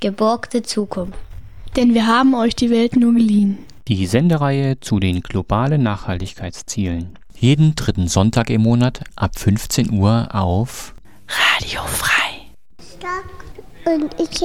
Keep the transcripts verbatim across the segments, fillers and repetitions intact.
geborgte Zukunft. Denn wir haben euch die Welt nur geliehen. Die Sendereihe zu den globalen Nachhaltigkeitszielen. Jeden dritten Sonntag im Monat ab fünfzehn Uhr auf Radio Frei. Stock und ich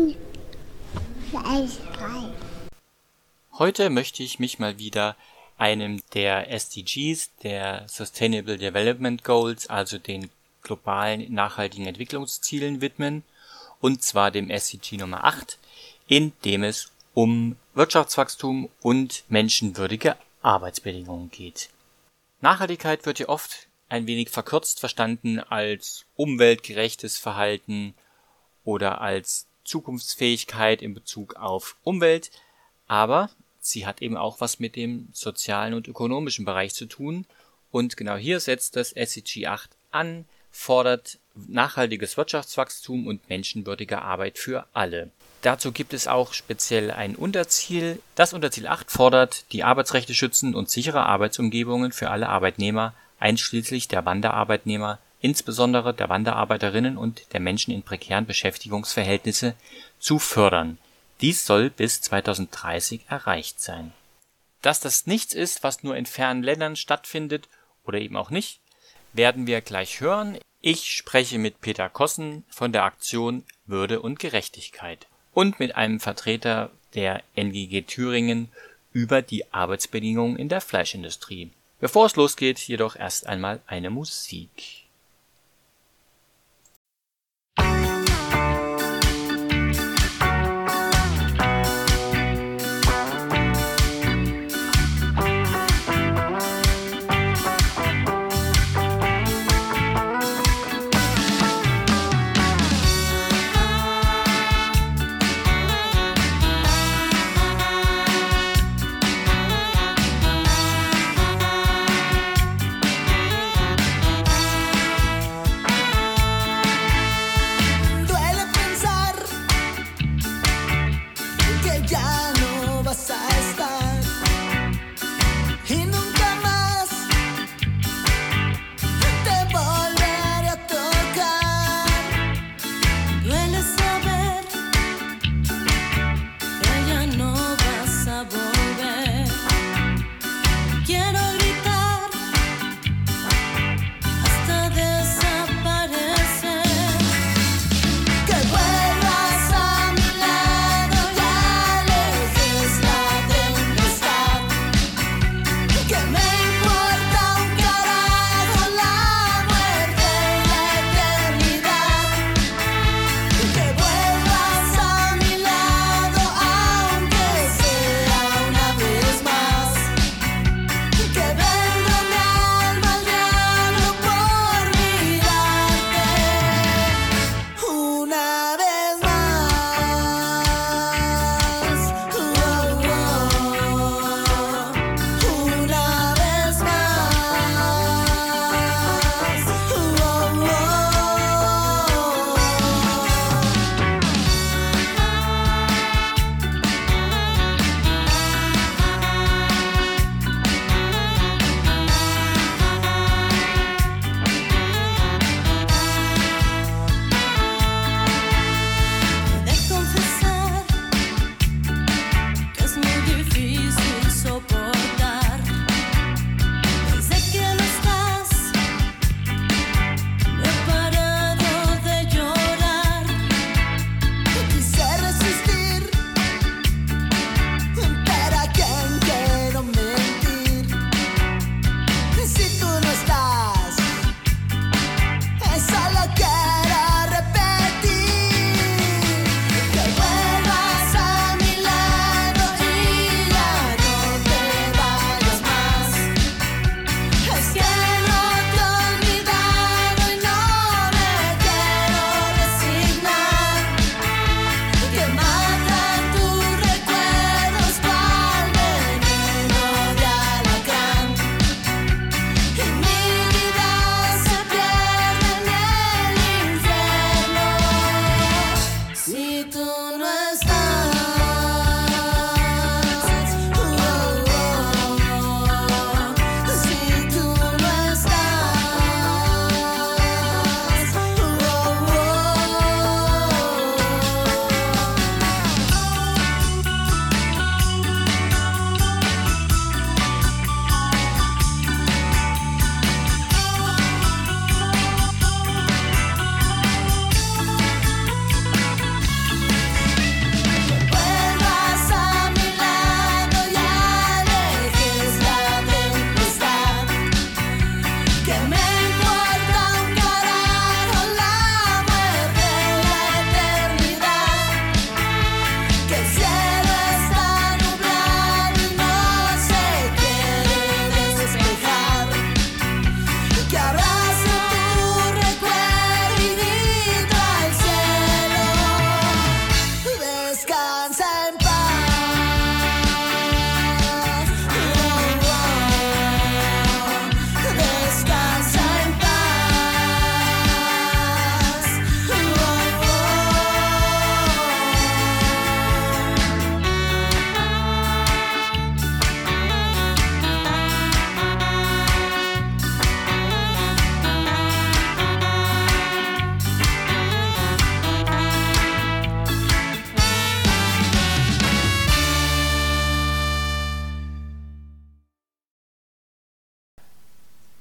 frei. Heute möchte ich mich mal wieder einem der S D Gs, der Sustainable Development Goals, also den globalen nachhaltigen Entwicklungszielen widmen, und zwar dem S D G Nummer acht, in dem es um Wirtschaftswachstum und menschenwürdige Arbeitsbedingungen geht. Nachhaltigkeit wird ja oft ein wenig verkürzt verstanden als umweltgerechtes Verhalten oder als Zukunftsfähigkeit in Bezug auf Umwelt, aber sie hat eben auch was mit dem sozialen und ökonomischen Bereich zu tun, und genau hier setzt das S D G acht an, fordert nachhaltiges Wirtschaftswachstum und menschenwürdige Arbeit für alle. Dazu gibt es auch speziell ein Unterziel. Das Unterziel acht fordert die Arbeitsrechte schützen und sichere Arbeitsumgebungen für alle Arbeitnehmer, einschließlich der Wanderarbeitnehmer, insbesondere der Wanderarbeiterinnen und der Menschen in prekären Beschäftigungsverhältnissen, zu fördern. Dies soll bis zweitausenddreißig erreicht sein. Dass das nichts ist, was nur in fernen Ländern stattfindet oder eben auch nicht, werden wir gleich hören. Ich spreche mit Peter Kossen von der Aktion Würde und Gerechtigkeit und mit einem Vertreter der N G G Thüringen über die Arbeitsbedingungen in der Fleischindustrie. Bevor es losgeht, jedoch erst einmal eine Musik.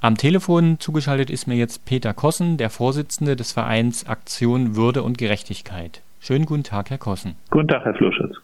Am Telefon zugeschaltet ist mir jetzt Peter Kossen, der Vorsitzende des Vereins Aktion Würde und Gerechtigkeit. Schönen guten Tag, Herr Kossen. Guten Tag, Herr Fluschitz.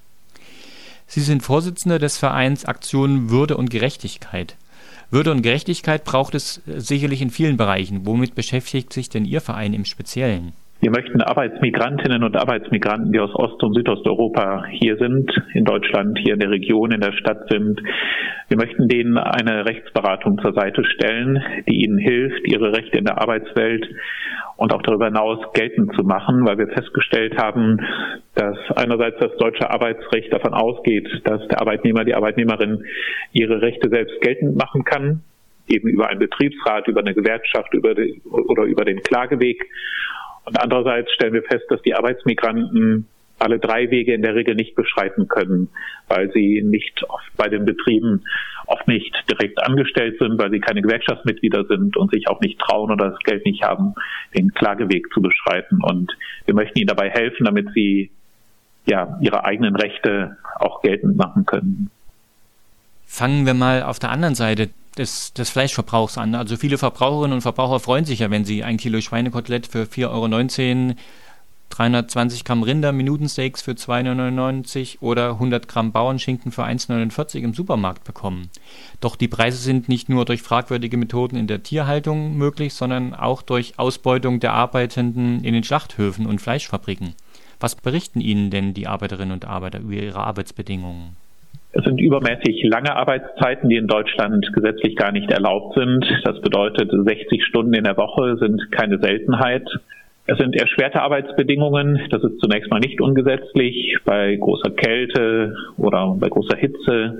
Sie sind Vorsitzender des Vereins Aktion Würde und Gerechtigkeit. Würde und Gerechtigkeit braucht es sicherlich in vielen Bereichen. Womit beschäftigt sich denn Ihr Verein im Speziellen? Wir möchten Arbeitsmigrantinnen und Arbeitsmigranten, die aus Ost- und Südosteuropa hier sind, in Deutschland, hier in der Region, in der Stadt sind, wir möchten denen eine Rechtsberatung zur Seite stellen, die ihnen hilft, ihre Rechte in der Arbeitswelt und auch darüber hinaus geltend zu machen, weil wir festgestellt haben, dass einerseits das deutsche Arbeitsrecht davon ausgeht, dass der Arbeitnehmer, die Arbeitnehmerin ihre Rechte selbst geltend machen kann, eben über einen Betriebsrat, über eine Gewerkschaft über die, oder über den Klageweg. Und andererseits stellen wir fest, dass die Arbeitsmigranten alle drei Wege in der Regel nicht beschreiten können, weil sie nicht oft bei den Betrieben oft nicht direkt angestellt sind, weil sie keine Gewerkschaftsmitglieder sind und sich auch nicht trauen oder das Geld nicht haben, den Klageweg zu beschreiten. Und wir möchten ihnen dabei helfen, damit sie ja ihre eigenen Rechte auch geltend machen können. Fangen wir mal auf der anderen Seite des, des Fleischverbrauchs an. Also viele Verbraucherinnen und Verbraucher freuen sich ja, wenn sie ein Kilo Schweinekotelett für vier Euro neunzehn, dreihundertzwanzig Gramm Rinder, Minutensteaks für zwei Euro neunundneunzig oder hundert Gramm Bauernschinken für eins Euro neunundvierzig im Supermarkt bekommen. Doch die Preise sind nicht nur durch fragwürdige Methoden in der Tierhaltung möglich, sondern auch durch Ausbeutung der Arbeitenden in den Schlachthöfen und Fleischfabriken. Was berichten Ihnen denn die Arbeiterinnen und Arbeiter über ihre Arbeitsbedingungen? Es sind übermäßig lange Arbeitszeiten, die in Deutschland gesetzlich gar nicht erlaubt sind. Das bedeutet, sechzig Stunden in der Woche sind keine Seltenheit. Es sind erschwerte Arbeitsbedingungen. Das ist zunächst mal nicht ungesetzlich. Bei großer Kälte oder bei großer Hitze,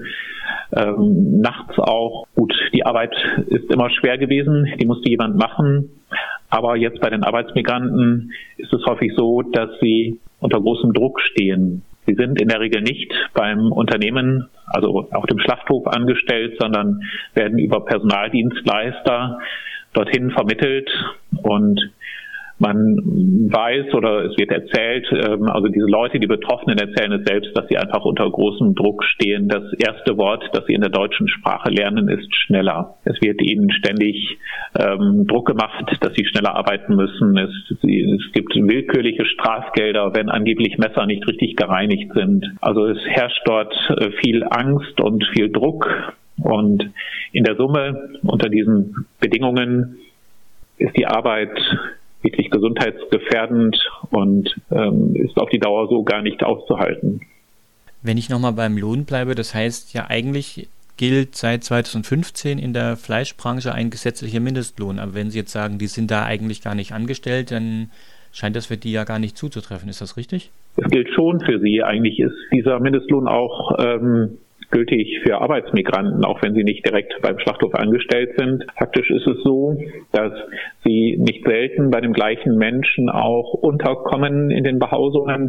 ähm, nachts auch. Gut, die Arbeit ist immer schwer gewesen. Die musste jemand machen. Aber jetzt bei den Arbeitsmigranten ist es häufig so, dass sie unter großem Druck stehen. Sie sind in der Regel nicht beim Unternehmen, also auf dem Schlachthof angestellt, sondern werden über Personaldienstleister dorthin vermittelt und man weiß oder es wird erzählt, also diese Leute, die Betroffenen erzählen es selbst, dass sie einfach unter großem Druck stehen. Das erste Wort, das sie in der deutschen Sprache lernen, ist schneller. Es wird ihnen ständig ähm, Druck gemacht, dass sie schneller arbeiten müssen. Es, es gibt willkürliche Strafgelder, wenn angeblich Messer nicht richtig gereinigt sind. Also es herrscht dort viel Angst und viel Druck. Und in der Summe unter diesen Bedingungen ist die Arbeit wirklich gesundheitsgefährdend und ähm, ist auf die Dauer so gar nicht auszuhalten. Wenn ich nochmal beim Lohn bleibe, das heißt ja eigentlich gilt seit zweitausendfünfzehn in der Fleischbranche ein gesetzlicher Mindestlohn. Aber wenn Sie jetzt sagen, die sind da eigentlich gar nicht angestellt, dann scheint das für die ja gar nicht zuzutreffen. Ist das richtig? Es gilt schon für sie. Eigentlich ist dieser Mindestlohn auch ähm, gültig für Arbeitsmigranten, auch wenn sie nicht direkt beim Schlachthof angestellt sind. Faktisch ist es so, dass sie nicht selten bei dem gleichen Menschen auch unterkommen in den Behausungen,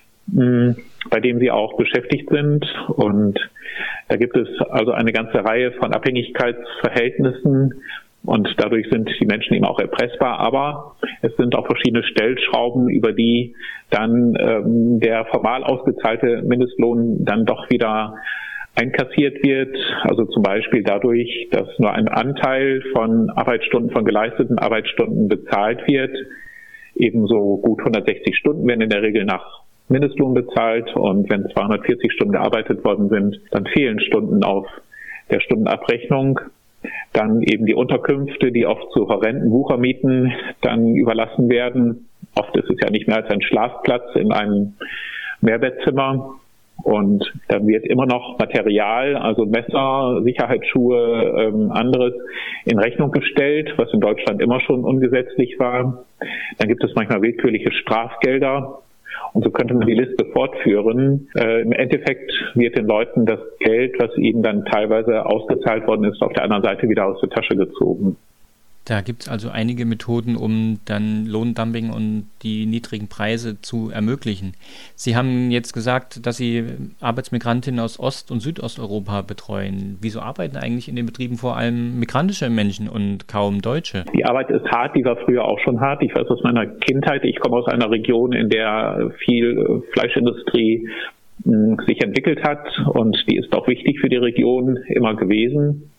bei dem sie auch beschäftigt sind. Und da gibt es also eine ganze Reihe von Abhängigkeitsverhältnissen und dadurch sind die Menschen eben auch erpressbar. Aber es sind auch verschiedene Stellschrauben, über die dann ähm, der formal ausgezahlte Mindestlohn dann doch wieder einkassiert wird, also zum Beispiel dadurch, dass nur ein Anteil von Arbeitsstunden, von geleisteten Arbeitsstunden bezahlt wird. Ebenso gut hundertsechzig Stunden werden in der Regel nach Mindestlohn bezahlt und wenn zweihundertvierzig Stunden gearbeitet worden sind, dann fehlen Stunden auf der Stundenabrechnung. Dann eben die Unterkünfte, die oft zu horrenden Wuchermieten dann überlassen werden. Oft ist es ja nicht mehr als ein Schlafplatz in einem Mehrbettzimmer. Und dann wird immer noch Material, also Messer, Sicherheitsschuhe, ähm, anderes in Rechnung gestellt, was in Deutschland immer schon ungesetzlich war. Dann gibt es manchmal willkürliche Strafgelder. Und so könnte man die Liste fortführen. Äh, im Endeffekt wird den Leuten das Geld, was ihnen dann teilweise ausgezahlt worden ist, auf der anderen Seite wieder aus der Tasche gezogen. Da gibt es also einige Methoden, um dann Lohndumping und die niedrigen Preise zu ermöglichen. Sie haben jetzt gesagt, dass Sie Arbeitsmigrantinnen aus Ost- und Südosteuropa betreuen. Wieso arbeiten eigentlich in den Betrieben vor allem migrantische Menschen und kaum Deutsche? Die Arbeit ist hart, die war früher auch schon hart. Ich weiß aus meiner Kindheit, ich komme aus einer Region, in der viel Fleischindustrie sich entwickelt hat und die ist auch wichtig für die Region immer gewesen.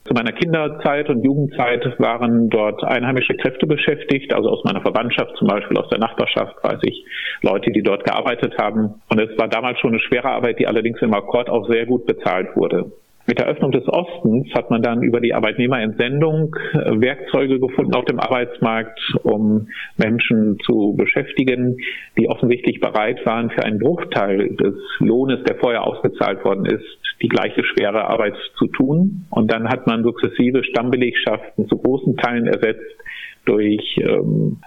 Zu meiner Kinderzeit und Jugendzeit waren dort einheimische Kräfte beschäftigt, also aus meiner Verwandtschaft, zum Beispiel aus der Nachbarschaft, weiß ich, Leute, die dort gearbeitet haben. Und es war damals schon eine schwere Arbeit, die allerdings im Akkord auch sehr gut bezahlt wurde. Mit der Öffnung des Ostens hat man dann über die Arbeitnehmerentsendung Werkzeuge gefunden auf dem Arbeitsmarkt, um Menschen zu beschäftigen, die offensichtlich bereit waren, für einen Bruchteil des Lohnes, der vorher ausgezahlt worden ist, die gleiche schwere Arbeit zu tun. Und dann hat man sukzessive Stammbelegschaften zu großen Teilen ersetzt durch ähm,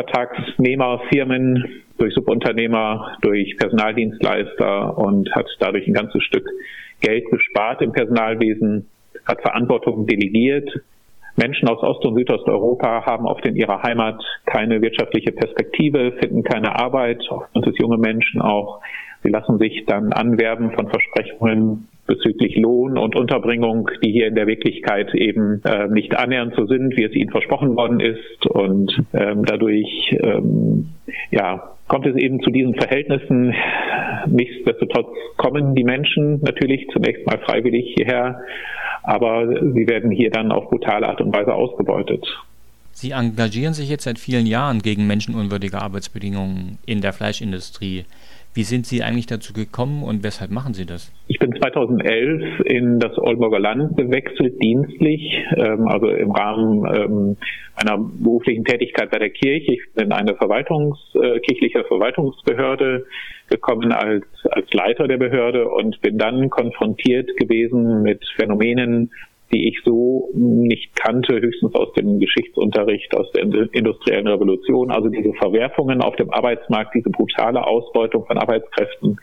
Werkvertragsnehmerfirmen, durch Subunternehmer, durch Personaldienstleister und hat dadurch ein ganzes Stück Geld gespart im Personalwesen, hat Verantwortung delegiert. Menschen aus Ost- und Südosteuropa haben oft in ihrer Heimat keine wirtschaftliche Perspektive, finden keine Arbeit, und es junge Menschen auch. Sie lassen sich dann anwerben von Versprechungen bezüglich Lohn und Unterbringung, die hier in der Wirklichkeit eben äh, nicht annähernd so sind, wie es ihnen versprochen worden ist. Und ähm, dadurch ähm, ja, kommt es eben zu diesen Verhältnissen. Nichtsdestotrotz kommen die Menschen natürlich zunächst mal freiwillig hierher, aber sie werden hier dann auf brutale Art und Weise ausgebeutet. Sie engagieren sich jetzt seit vielen Jahren gegen menschenunwürdige Arbeitsbedingungen in der Fleischindustrie. Wie sind Sie eigentlich dazu gekommen und weshalb machen Sie das? Ich bin zweitausendelf in das Oldenburger Land gewechselt, dienstlich, ähm, also im Rahmen ähm, einer beruflichen Tätigkeit bei der Kirche. Ich bin in eine Verwaltungs, äh, kirchliche Verwaltungsbehörde gekommen als, als Leiter der Behörde und bin dann konfrontiert gewesen mit Phänomenen, die ich so nicht kannte, höchstens aus dem Geschichtsunterricht, aus der industriellen Revolution. Also diese Verwerfungen auf dem Arbeitsmarkt, diese brutale Ausbeutung von Arbeitskräften.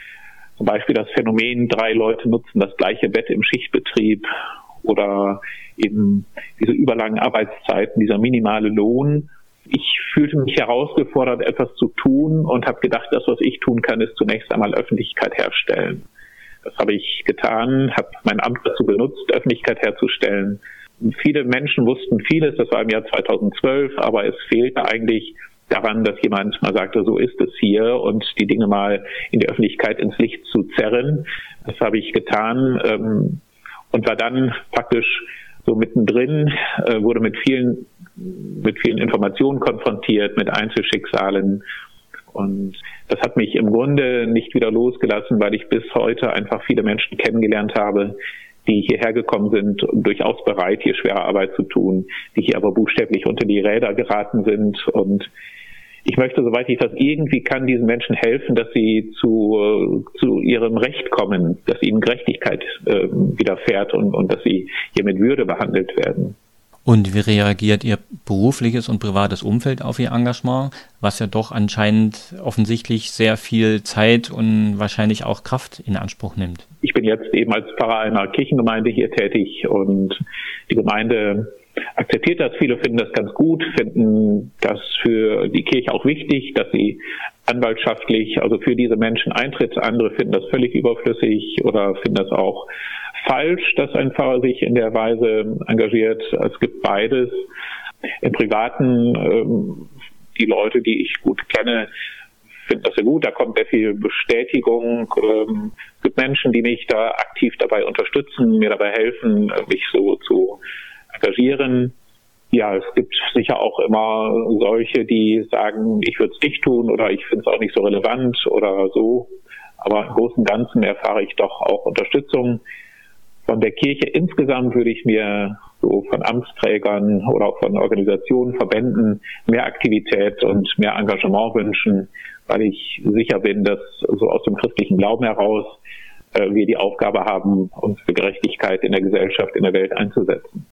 Zum Beispiel das Phänomen, drei Leute nutzen das gleiche Bett im Schichtbetrieb oder eben diese überlangen Arbeitszeiten, dieser minimale Lohn. Ich fühlte mich herausgefordert, etwas zu tun und habe gedacht, das, was ich tun kann, ist zunächst einmal Öffentlichkeit herstellen. Das habe ich getan, habe mein Amt dazu benutzt, Öffentlichkeit herzustellen. Viele Menschen wussten vieles, das war im Jahr zweitausendzwölf, aber es fehlte eigentlich daran, dass jemand mal sagte, so ist es hier und die Dinge mal in die Öffentlichkeit ins Licht zu zerren. Das habe ich getan ähm, und war dann praktisch so mittendrin, äh, wurde mit vielen, mit vielen Informationen konfrontiert, mit Einzelschicksalen. Und das hat mich im Grunde nicht wieder losgelassen, weil ich bis heute einfach viele Menschen kennengelernt habe, die hierher gekommen sind und durchaus bereit, hier schwere Arbeit zu tun, die hier aber buchstäblich unter die Räder geraten sind. Und ich möchte, soweit ich das irgendwie kann, diesen Menschen helfen, dass sie zu, zu ihrem Recht kommen, dass ihnen Gerechtigkeit äh, widerfährt und, und dass sie hier mit Würde behandelt werden. Und wie reagiert Ihr berufliches und privates Umfeld auf Ihr Engagement, was ja doch anscheinend offensichtlich sehr viel Zeit und wahrscheinlich auch Kraft in Anspruch nimmt? Ich bin jetzt eben als Pfarrer einer Kirchengemeinde hier tätig und die Gemeinde akzeptiert das. Viele finden das ganz gut, finden das für die Kirche auch wichtig, dass sie anwaltschaftlich, also für diese Menschen eintritt. Andere finden das völlig überflüssig oder finden das auch falsch, dass ein Pfarrer sich in der Weise engagiert. Es gibt beides. Im Privaten, ähm, die Leute, die ich gut kenne, finden das sehr gut. Da kommt sehr viel Bestätigung. Ähm, es gibt Menschen, die mich da aktiv dabei unterstützen, mir dabei helfen, mich so zu engagieren. Ja, es gibt sicher auch immer solche, die sagen, ich würde es nicht tun oder ich finde es auch nicht so relevant oder so. Aber im Großen und Ganzen erfahre ich doch auch Unterstützung. Von der Kirche insgesamt würde ich mir so von Amtsträgern oder auch von Organisationen, Verbänden mehr Aktivität und mehr Engagement wünschen, weil ich sicher bin, dass so aus dem christlichen Glauben heraus äh, wir die Aufgabe haben, uns für Gerechtigkeit in der Gesellschaft, in der Welt einzusetzen.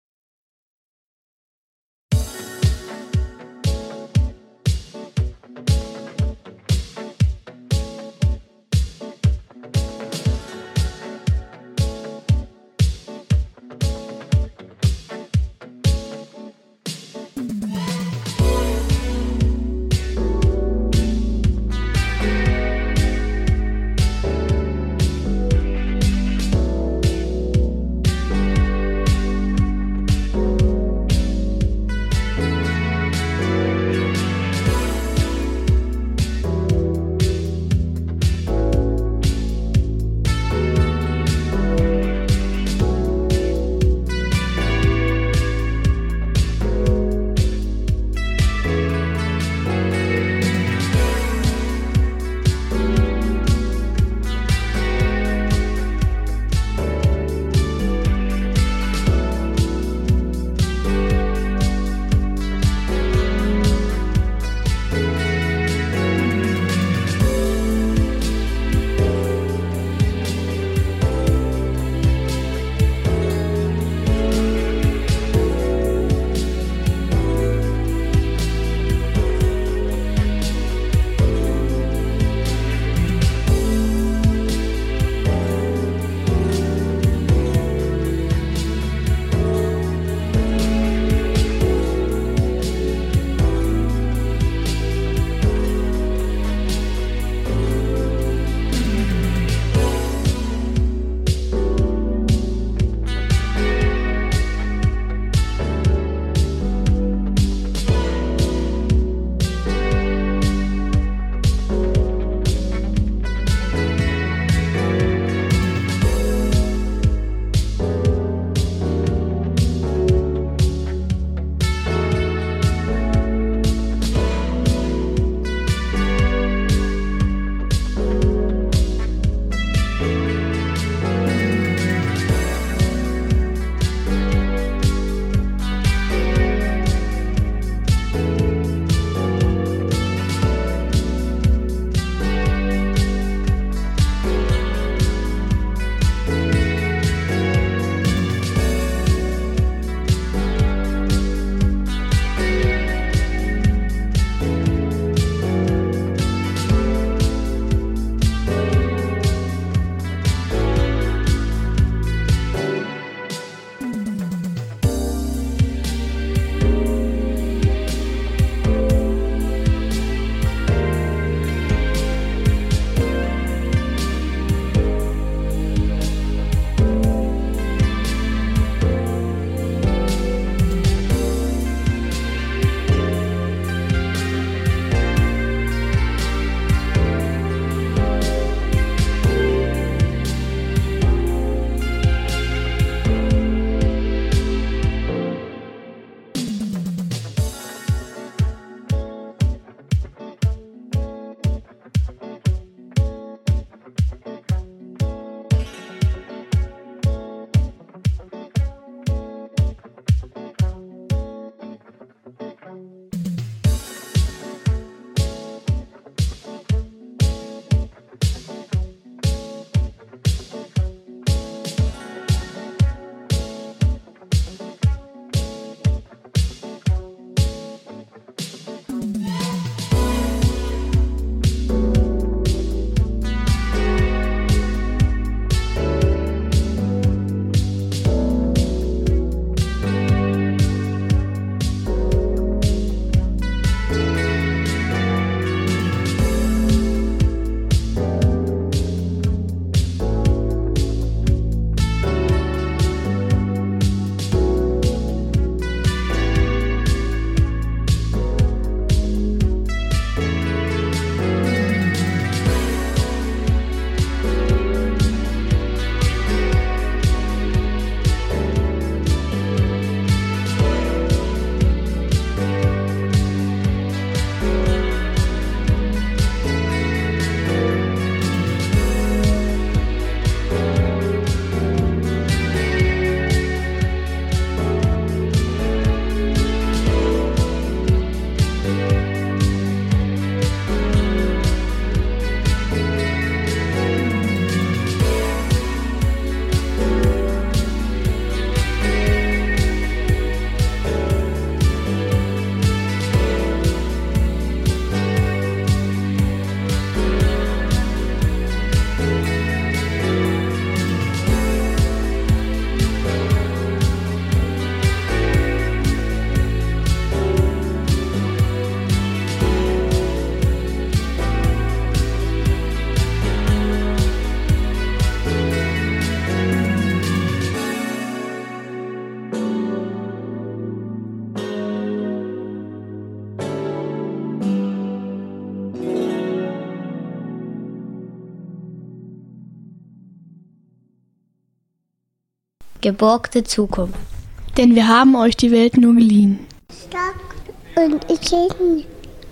Geborgte Zukunft. Denn wir haben euch die Welt nur geliehen. Stock und ich bin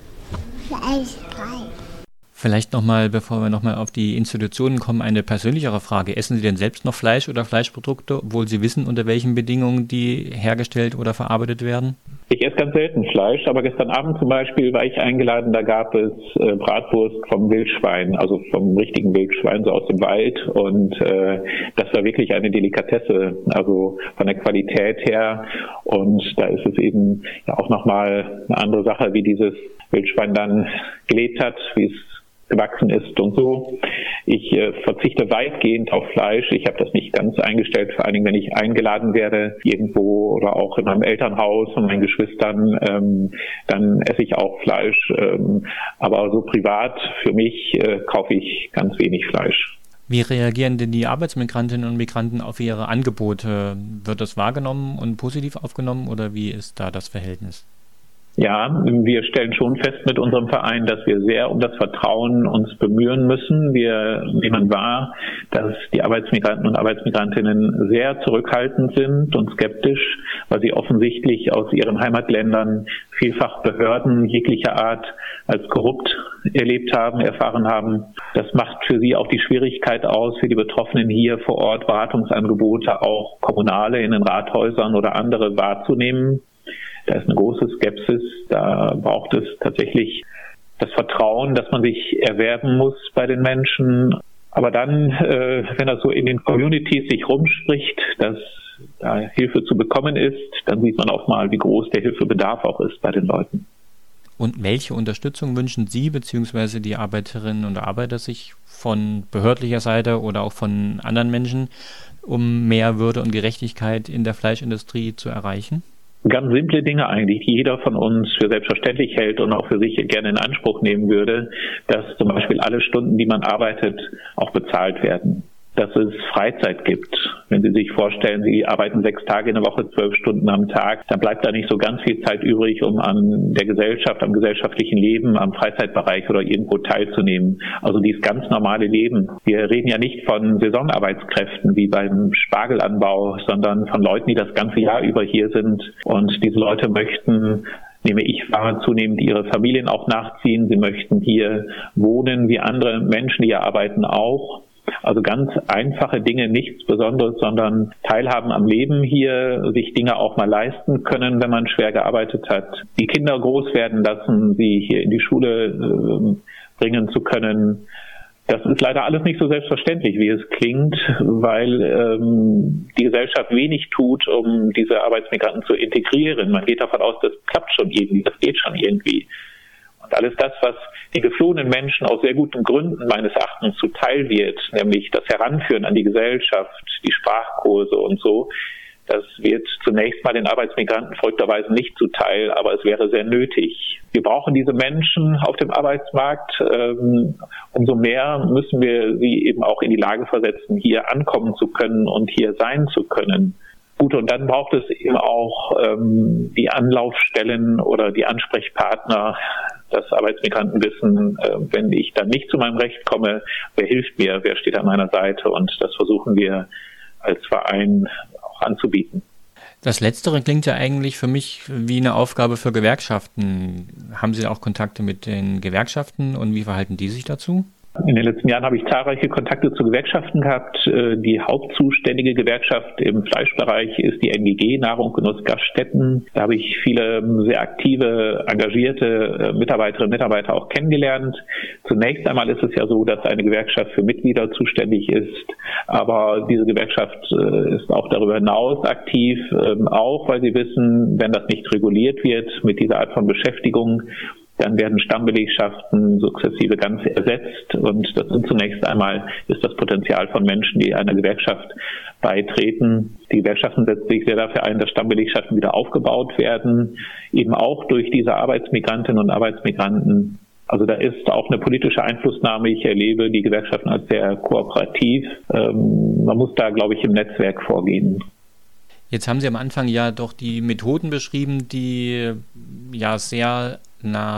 fleischfrei. Vielleicht nochmal, bevor wir nochmal auf die Institutionen kommen, eine persönlichere Frage. Essen Sie denn selbst noch Fleisch oder Fleischprodukte, obwohl Sie wissen, unter welchen Bedingungen die hergestellt oder verarbeitet werden? Ich esse ganz selten Fleisch, aber gestern Abend zum Beispiel war ich eingeladen, da gab es äh, Bratwurst vom Wildschwein, also vom richtigen Wildschwein, so aus dem Wald, und äh, das war wirklich eine Delikatesse, also von der Qualität her, und da ist es eben ja auch nochmal eine andere Sache, wie dieses Wildschwein dann gelebt hat, wie es gewachsen ist und so. Ich äh, verzichte weitgehend auf Fleisch. Ich habe das nicht ganz eingestellt, vor allen Dingen, wenn ich eingeladen werde irgendwo oder auch in meinem Elternhaus und meinen Geschwistern, ähm, dann esse ich auch Fleisch. Ähm, aber so privat für mich äh, kaufe ich ganz wenig Fleisch. Wie reagieren denn die Arbeitsmigrantinnen und Migranten auf ihre Angebote? Wird das wahrgenommen und positiv aufgenommen oder wie ist da das Verhältnis? Ja, wir stellen schon fest mit unserem Verein, dass wir sehr um das Vertrauen uns bemühen müssen. Wir nehmen wahr, dass die Arbeitsmigranten und Arbeitsmigrantinnen sehr zurückhaltend sind und skeptisch, weil sie offensichtlich aus ihren Heimatländern vielfach Behörden jeglicher Art als korrupt erlebt haben, erfahren haben. Das macht für sie auch die Schwierigkeit aus, für die Betroffenen hier vor Ort Beratungsangebote, auch kommunale in den Rathäusern oder andere wahrzunehmen. Da ist eine große Skepsis, da braucht es tatsächlich das Vertrauen, das man sich erwerben muss bei den Menschen. Aber dann, äh, wenn das so in den Communities sich rumspricht, dass da Hilfe zu bekommen ist, dann sieht man auch mal, wie groß der Hilfebedarf auch ist bei den Leuten. Und welche Unterstützung wünschen Sie bzw. die Arbeiterinnen und Arbeiter sich von behördlicher Seite oder auch von anderen Menschen, um mehr Würde und Gerechtigkeit in der Fleischindustrie zu erreichen? Ganz simple Dinge eigentlich, die jeder von uns für selbstverständlich hält und auch für sich gerne in Anspruch nehmen würde, dass zum Beispiel alle Stunden, die man arbeitet, auch bezahlt werden. Dass es Freizeit gibt. Wenn Sie sich vorstellen, Sie arbeiten sechs Tage in der Woche, zwölf Stunden am Tag, dann bleibt da nicht so ganz viel Zeit übrig, um an der Gesellschaft, am gesellschaftlichen Leben, am Freizeitbereich oder irgendwo teilzunehmen. Also dieses ganz normale Leben. Wir reden ja nicht von Saisonarbeitskräften wie beim Spargelanbau, sondern von Leuten, die das ganze Jahr über hier sind. Und diese Leute möchten, nehme ich wahr, zunehmend ihre Familien auch nachziehen. Sie möchten hier wohnen wie andere Menschen, die hier arbeiten, auch. Also ganz einfache Dinge, nichts Besonderes, sondern Teilhaben am Leben hier, sich Dinge auch mal leisten können, wenn man schwer gearbeitet hat. Die Kinder groß werden lassen, sie hier in die Schule äh, bringen zu können. Das ist leider alles nicht so selbstverständlich, wie es klingt, weil ähm, die Gesellschaft wenig tut, um diese Arbeitsmigranten zu integrieren. Man geht davon aus, das klappt schon irgendwie, das geht schon irgendwie. Und alles das, was den geflohenen Menschen aus sehr guten Gründen meines Erachtens zuteil wird, nämlich das Heranführen an die Gesellschaft, die Sprachkurse und so, das wird zunächst mal den Arbeitsmigranten folgterweise nicht zuteil, aber es wäre sehr nötig. Wir brauchen diese Menschen auf dem Arbeitsmarkt. Ähm, umso mehr müssen wir sie eben auch in die Lage versetzen, hier ankommen zu können und hier sein zu können. Gut, und dann braucht es eben auch ähm, die Anlaufstellen oder die Ansprechpartner, dass Arbeitsmigranten wissen, äh, wenn ich dann nicht zu meinem Recht komme, wer hilft mir, wer steht an meiner Seite, und das versuchen wir als Verein auch anzubieten. Das Letztere klingt ja eigentlich für mich wie eine Aufgabe für Gewerkschaften. Haben Sie auch Kontakte mit den Gewerkschaften und wie verhalten die sich dazu? In den letzten Jahren habe ich zahlreiche Kontakte zu Gewerkschaften gehabt. Die hauptzuständige Gewerkschaft im Fleischbereich ist die N G G, Nahrung, Genuss, Gaststätten. Da habe ich viele sehr aktive, engagierte Mitarbeiterinnen und Mitarbeiter auch kennengelernt. Zunächst einmal ist es ja so, dass eine Gewerkschaft für Mitglieder zuständig ist, aber diese Gewerkschaft ist auch darüber hinaus aktiv, auch weil sie wissen, wenn das nicht reguliert wird mit dieser Art von Beschäftigung, dann werden Stammbelegschaften sukzessive ganz ersetzt, und das sind zunächst einmal ist das Potenzial von Menschen, die einer Gewerkschaft beitreten. Die Gewerkschaften setzen sich sehr dafür ein, dass Stammbelegschaften wieder aufgebaut werden, eben auch durch diese Arbeitsmigrantinnen und Arbeitsmigranten. Also da ist auch eine politische Einflussnahme. Ich erlebe die Gewerkschaften als sehr kooperativ. Ähm, man muss da, glaube ich, im Netzwerk vorgehen. Jetzt haben Sie am Anfang ja doch die Methoden beschrieben, die ja sehr nach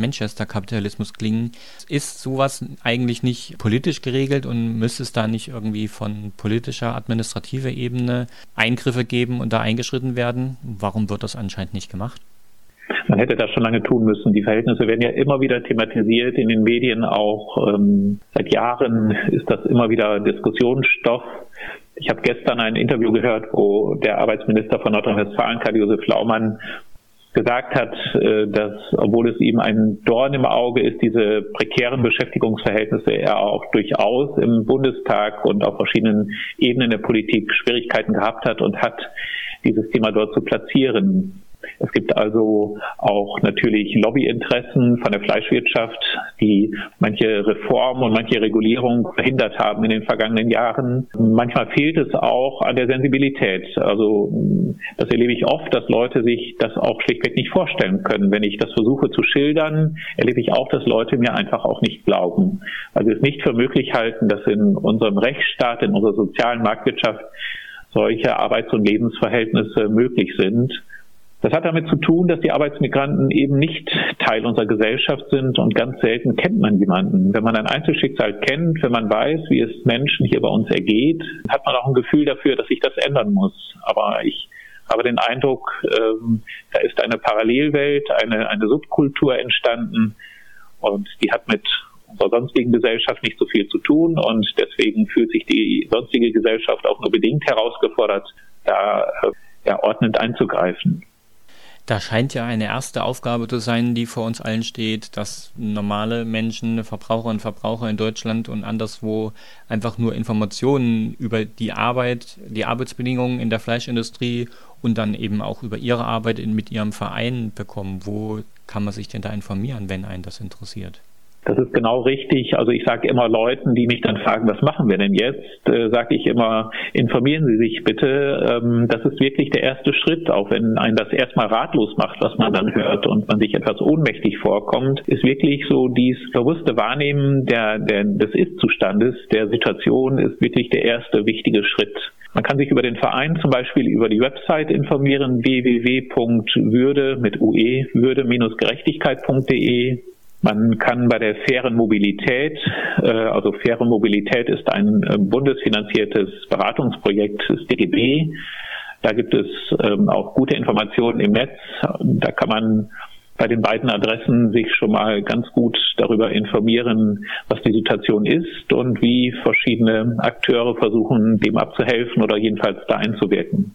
Manchester-Kapitalismus klingen. Ist sowas eigentlich nicht politisch geregelt und müsste es da nicht irgendwie von politischer, administrativer Ebene Eingriffe geben und da eingeschritten werden? Warum wird das anscheinend nicht gemacht? Man hätte das schon lange tun müssen. Die Verhältnisse werden ja immer wieder thematisiert, in den Medien auch. Ähm, seit Jahren ist das immer wieder Diskussionsstoff. Ich habe gestern ein Interview gehört, wo der Arbeitsminister von Nordrhein-Westfalen, Karl-Josef Laumann, gesagt hat, dass, obwohl es ihm ein Dorn im Auge ist, diese prekären Beschäftigungsverhältnisse, er auch durchaus im Bundestag und auf verschiedenen Ebenen der Politik Schwierigkeiten gehabt hat und hat, dieses Thema dort zu platzieren. Es gibt also auch natürlich Lobbyinteressen von der Fleischwirtschaft, die manche Reformen und manche Regulierung verhindert haben in den vergangenen Jahren. Manchmal fehlt es auch an der Sensibilität. Also das erlebe ich oft, dass Leute sich das auch schlichtweg nicht vorstellen können. Wenn ich das versuche zu schildern, erlebe ich auch, dass Leute mir einfach auch nicht glauben. Also es nicht für möglich halten, dass in unserem Rechtsstaat, in unserer sozialen Marktwirtschaft solche Arbeits- und Lebensverhältnisse möglich sind. Das hat damit zu tun, dass die Arbeitsmigranten eben nicht Teil unserer Gesellschaft sind und ganz selten kennt man jemanden. Wenn man ein Einzelschicksal kennt, wenn man weiß, wie es Menschen hier bei uns ergeht, hat man auch ein Gefühl dafür, dass sich das ändern muss. Aber ich habe den Eindruck, ähm, da ist eine Parallelwelt, eine, eine Subkultur entstanden und die hat mit unserer sonstigen Gesellschaft nicht so viel zu tun und deswegen fühlt sich die sonstige Gesellschaft auch nur bedingt herausgefordert, da äh, ja, ordnend einzugreifen. Da scheint ja eine erste Aufgabe zu sein, die vor uns allen steht, dass normale Menschen, Verbraucherinnen und Verbraucher in Deutschland und anderswo einfach nur Informationen über die Arbeit, die Arbeitsbedingungen in der Fleischindustrie und dann eben auch über ihre Arbeit in, mit ihrem Verein bekommen. Wo kann man sich denn da informieren, wenn einen das interessiert? Das ist genau richtig. Also ich sage immer Leuten, die mich dann fragen, was machen wir denn jetzt, äh, sage ich immer, informieren Sie sich bitte. Ähm, das ist wirklich der erste Schritt, auch wenn einen das erstmal ratlos macht, was man dann hört und man sich etwas ohnmächtig vorkommt, ist wirklich so dieses bewusste Wahrnehmen der, der, des Ist-Zustandes, der Situation ist wirklich der erste wichtige Schritt. Man kann sich über den Verein zum Beispiel über die Website informieren, w w w punkt würde mit ue, würde-gerechtigkeit punkt de. Man kann bei der fairen Mobilität, also faire Mobilität ist ein bundesfinanziertes Beratungsprojekt des D G B. Da gibt es auch gute Informationen im Netz. Da kann man bei den beiden Adressen sich schon mal ganz gut darüber informieren, was die Situation ist und wie verschiedene Akteure versuchen, dem abzuhelfen oder jedenfalls da einzuwirken.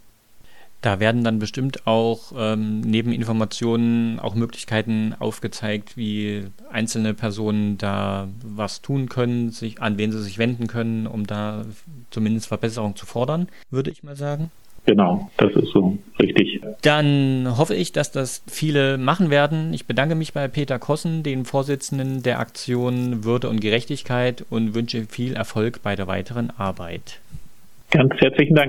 Da werden dann bestimmt auch ähm, neben Informationen auch Möglichkeiten aufgezeigt, wie einzelne Personen da was tun können, sich, an wen sie sich wenden können, um da zumindest Verbesserung zu fordern, würde ich mal sagen. Genau, das ist so richtig. Dann hoffe ich, dass das viele machen werden. Ich bedanke mich bei Peter Kossen, dem Vorsitzenden der Aktion Würde und Gerechtigkeit, und wünsche viel Erfolg bei der weiteren Arbeit. Ganz herzlichen Dank.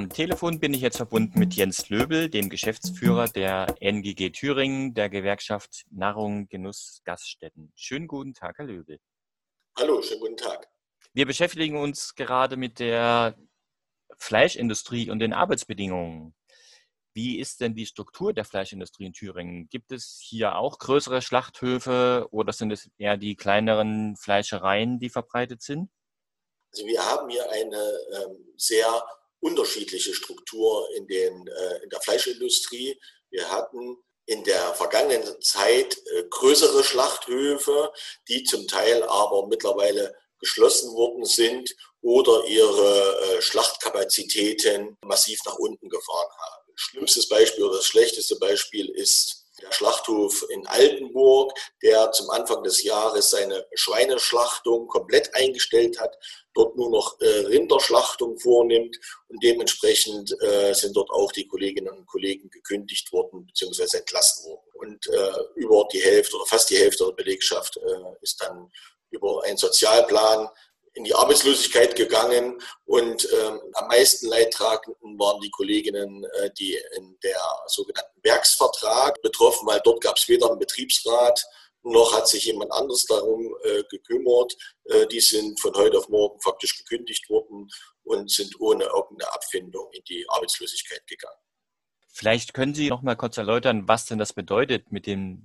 Am Telefon bin ich jetzt verbunden mit Jens Löbel, dem Geschäftsführer der N G G Thüringen, der Gewerkschaft Nahrung, Genuss, Gaststätten. Schönen guten Tag, Herr Löbel. Hallo, schönen guten Tag. Wir beschäftigen uns gerade mit der Fleischindustrie und den Arbeitsbedingungen. Wie ist denn die Struktur der Fleischindustrie in Thüringen? Gibt es hier auch größere Schlachthöfe oder sind es eher die kleineren Fleischereien, die verbreitet sind? Also wir haben hier eine ähm, sehr unterschiedliche Struktur in, den, äh, in der Fleischindustrie. Wir hatten in der vergangenen Zeit äh, größere Schlachthöfe, die zum Teil aber mittlerweile geschlossen worden sind oder ihre äh, Schlachtkapazitäten massiv nach unten gefahren haben. Schlimmstes Beispiel oder das schlechteste Beispiel ist der Schlachthof in Altenburg, der zum Anfang des Jahres seine Schweineschlachtung komplett eingestellt hat, dort nur noch äh, Rinderschlachtung vornimmt und dementsprechend äh, sind dort auch die Kolleginnen und Kollegen gekündigt worden bzw. entlassen worden. Und äh, über die Hälfte oder fast die Hälfte der Belegschaft äh, ist dann über einen Sozialplan in die Arbeitslosigkeit gegangen und ähm, am meisten Leidtragenden waren die Kolleginnen, äh, die in der sogenannten Werksvertrag betroffen, weil dort gab es weder einen Betriebsrat, noch hat sich jemand anderes darum äh, gekümmert. Äh, die sind von heute auf morgen faktisch gekündigt worden und sind ohne irgendeine Abfindung in die Arbeitslosigkeit gegangen. Vielleicht können Sie noch mal kurz erläutern, was denn das bedeutet mit den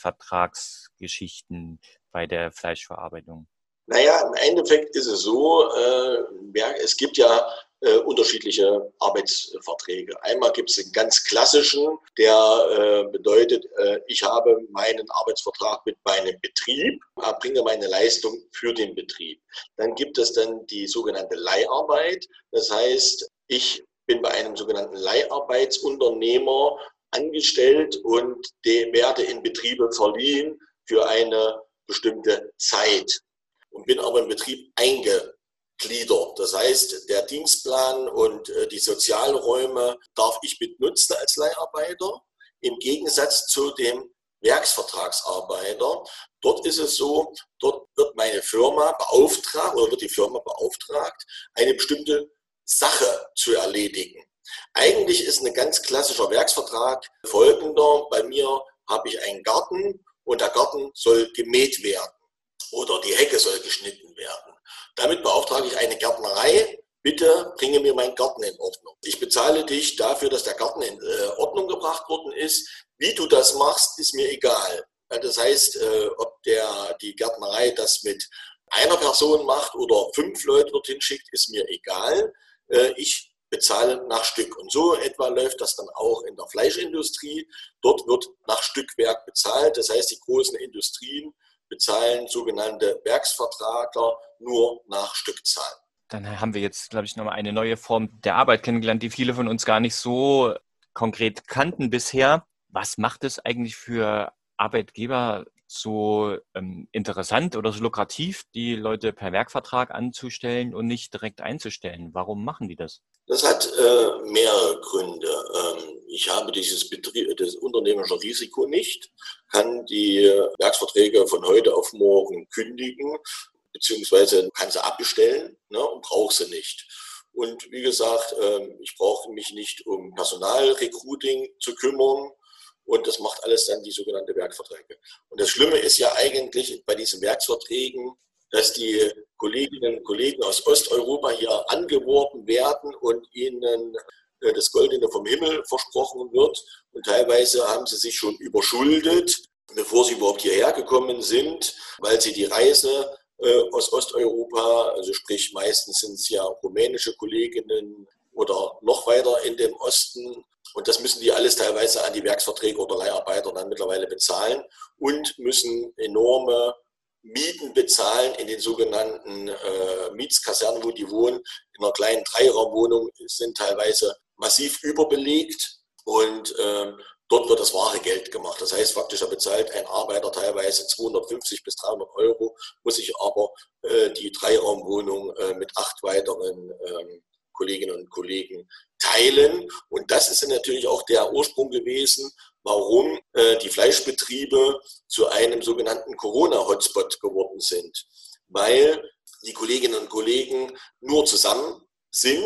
Werksvertragsgeschichten bei der Fleischverarbeitung. Naja, im Endeffekt ist es so, äh, es gibt ja äh, unterschiedliche Arbeitsverträge. Einmal gibt es den ganz klassischen, der äh, bedeutet, äh, ich habe meinen Arbeitsvertrag mit meinem Betrieb, erbringe meine Leistung für den Betrieb. Dann gibt es dann die sogenannte Leiharbeit. Das heißt, ich bin bei einem sogenannten Leiharbeitsunternehmer angestellt und werde in Betriebe verliehen für eine bestimmte Zeit. Und bin aber im Betrieb eingegliedert. Das heißt, der Dienstplan und die Sozialräume darf ich mitnutzen als Leiharbeiter, im Gegensatz zu dem Werksvertragsarbeiter. Dort ist es so, dort wird meine Firma beauftragt oder wird die Firma beauftragt, eine bestimmte Sache zu erledigen. Eigentlich ist ein ganz klassischer Werksvertrag folgender. Bei mir habe ich einen Garten und der Garten soll gemäht werden. Oder die Hecke soll geschnitten werden. Damit beauftrage ich eine Gärtnerei, bitte bringe mir meinen Garten in Ordnung. Ich bezahle dich dafür, dass der Garten in Ordnung gebracht worden ist. Wie du das machst, ist mir egal. Das heißt, ob der, die Gärtnerei das mit einer Person macht oder fünf Leute dorthin schickt, ist mir egal. Ich bezahle nach Stück. Und so etwa läuft das dann auch in der Fleischindustrie. Dort wird nach Stückwerk bezahlt. Das heißt, die großen Industrien bezahlen sogenannte Werksvertragler nur nach Stückzahl. Dann haben wir jetzt, glaube ich, nochmal eine neue Form der Arbeit kennengelernt, die viele von uns gar nicht so konkret kannten bisher. Was macht es eigentlich für Arbeitgeber so ähm, interessant oder so lukrativ, die Leute per Werkvertrag anzustellen und nicht direkt einzustellen? Warum machen die das? Das hat äh, mehrere Gründe. Ähm, ich habe dieses Betrieb, das unternehmerische Risiko nicht, kann die Werksverträge von heute auf morgen kündigen, beziehungsweise kann sie abbestellen, ne, und brauche sie nicht. Und wie gesagt, äh, ich brauche mich nicht um Personalrecruiting zu kümmern. Und das macht alles dann die sogenannte Werkverträge. Und das Schlimme ist ja eigentlich bei diesen Werksverträgen, dass die Kolleginnen und Kollegen aus Osteuropa hier angeworben werden und ihnen das Goldene vom Himmel versprochen wird. Und teilweise haben sie sich schon überschuldet, bevor sie überhaupt hierher gekommen sind, weil sie die Reise aus Osteuropa, also sprich meistens sind es ja rumänische Kolleginnen oder noch weiter in dem Osten, und das müssen die alles teilweise an die Werksverträge oder Leiharbeiter dann mittlerweile bezahlen und müssen enorme Mieten bezahlen in den sogenannten äh, Mietskasernen, wo die wohnen. In einer kleinen Dreiraumwohnung sind teilweise massiv überbelegt und äh, dort wird das wahre Geld gemacht. Das heißt, faktisch er bezahlt ein Arbeiter teilweise zweihundertfünfzig bis dreihundert Euro, muss sich aber äh, die Dreiraumwohnung äh, mit acht weiteren äh, Kolleginnen und Kollegen teilen. Und das ist natürlich auch der Ursprung gewesen, warum äh, die Fleischbetriebe zu einem sogenannten Corona-Hotspot geworden sind. Weil die Kolleginnen und Kollegen nur zusammen sind,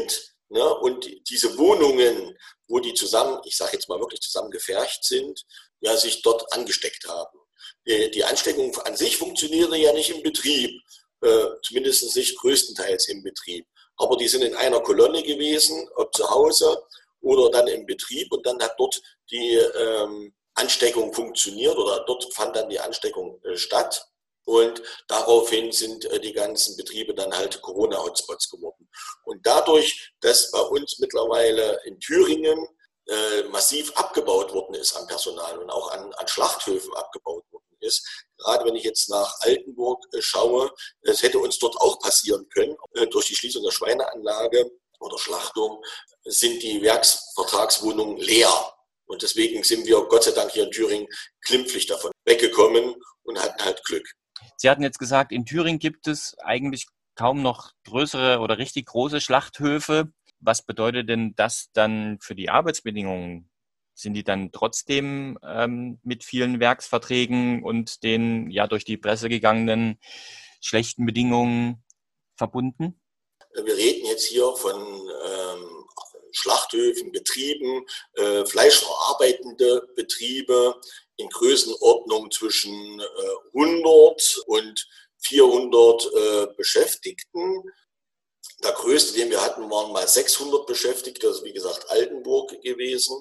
Ne? Und diese Wohnungen, wo die zusammen, ich sage jetzt mal wirklich zusammen gefercht sind, ja, sich dort angesteckt haben. Die, die Ansteckung an sich funktionierte ja nicht im Betrieb, äh, zumindest nicht größtenteils im Betrieb. Aber die sind in einer Kolonne gewesen, ob zu Hause oder dann im Betrieb, und dann hat dort die ähm, Ansteckung funktioniert oder dort fand dann die Ansteckung äh, statt. Und daraufhin sind äh, die ganzen Betriebe dann halt Corona-Hotspots geworden. Und dadurch, dass bei uns mittlerweile in Thüringen äh, massiv abgebaut worden ist an Personal und auch an, an Schlachthöfen abgebaut worden ist, gerade wenn ich jetzt nach Altenburg äh, schaue, es hätte uns dort auch passieren können, äh, durch die Schließung der Schweineanlage oder Schlachtung sind die Werksvertragswohnungen leer. Und deswegen sind wir Gott sei Dank hier in Thüringen glimpflich davon weggekommen und hatten halt Glück. Sie hatten jetzt gesagt, in Thüringen gibt es eigentlich kaum noch größere oder richtig große Schlachthöfe. Was bedeutet denn das dann für die Arbeitsbedingungen? Sind die dann trotzdem ähm, mit vielen Werksverträgen und den ja durch die Presse gegangenen schlechten Bedingungen verbunden? Wir reden jetzt hier von ähm, Schlachthöfen, Betrieben, äh, fleischverarbeitende Betriebe in Größenordnung zwischen äh, hundert und vierhundert äh, Beschäftigten. Der größte, den wir hatten, waren mal sechshundert Beschäftigte, das ist wie gesagt Altenburg gewesen.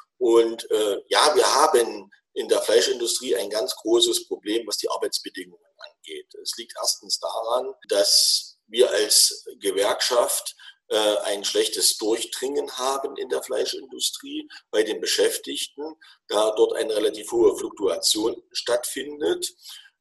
Und äh, ja, wir haben in der Fleischindustrie ein ganz großes Problem, was die Arbeitsbedingungen angeht. Es liegt erstens daran, dass wir als Gewerkschaft äh, ein schlechtes Durchdringen haben in der Fleischindustrie bei den Beschäftigten, da dort eine relativ hohe Fluktuation stattfindet.